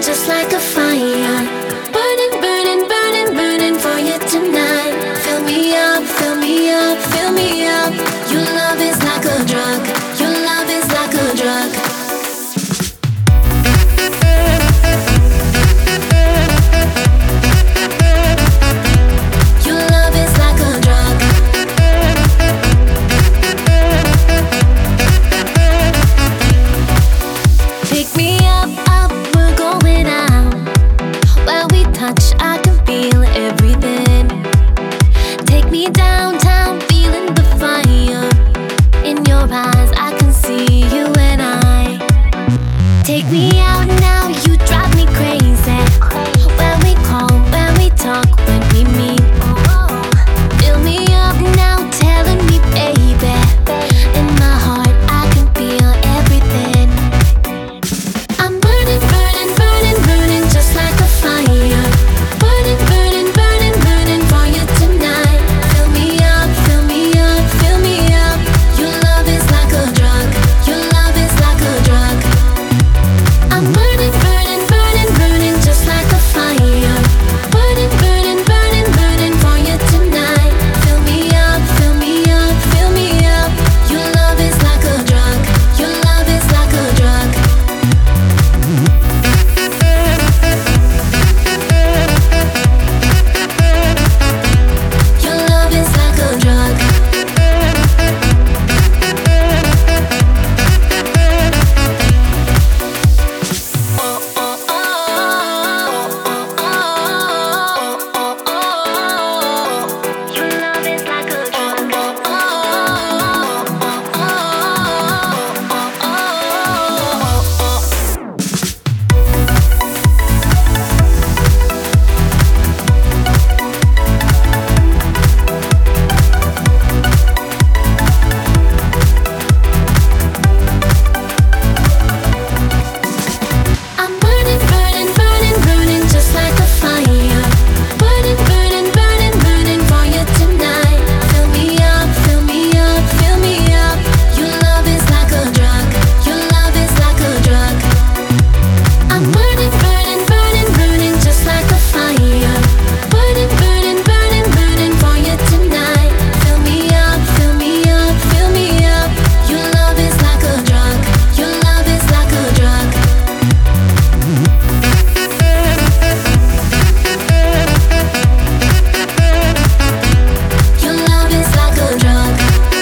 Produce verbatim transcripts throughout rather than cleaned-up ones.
just like a fire. Burning, burning, burning, burning for you tonight. Fill me up, fill me up, fill me up. Your love is like a drug. Your love is like a drug. Your love is like a drug. Pick me up, up, we're going out. When we touch, I can feel everything. Take me downtown, feeling the fire. In your eyes, I can see you and I. Take me out now, you drive me crazy. When we call, when we talk, when we meet. Fill me up now, telling me, baby. In my heart, I can feel everything. I'm burning, burning, burning, burning just like a fire. Burning, burning, burning, burning for you tonight. Fill me up, fill me up, fill me up. Your love is like a drug. Your love is like a drug. I'm burning, burning, burning, burning just like a fire. Burning, burning, burning, burning for you tonight. Fill me up, fill me up, fill me up. Your love is like a drug. Your love is like a drug. Your love is like a drug. Oh, oh, oh, oh, oh, oh, oh. Your love is like a drug. Oh, oh, oh, oh, oh, oh. I'm burning, burning, burning, burning just like a fire. Burning, burning, burning, burning for you tonight. Fill me up, fill me up, fill me up. Your love is like a drug. Your love is like a drug. I'm burning, burning, burning, burning just like a fire. Burning, burning, burning, burning for you tonight. Fill me up, fill me up, fill me up. Your love is like a drug. Your love is like a drug. Your love is like a drug.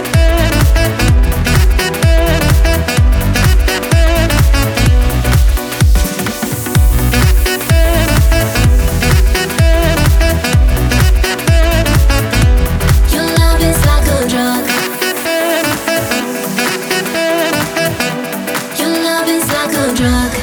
Your love is like a drug. Your love is like a drug.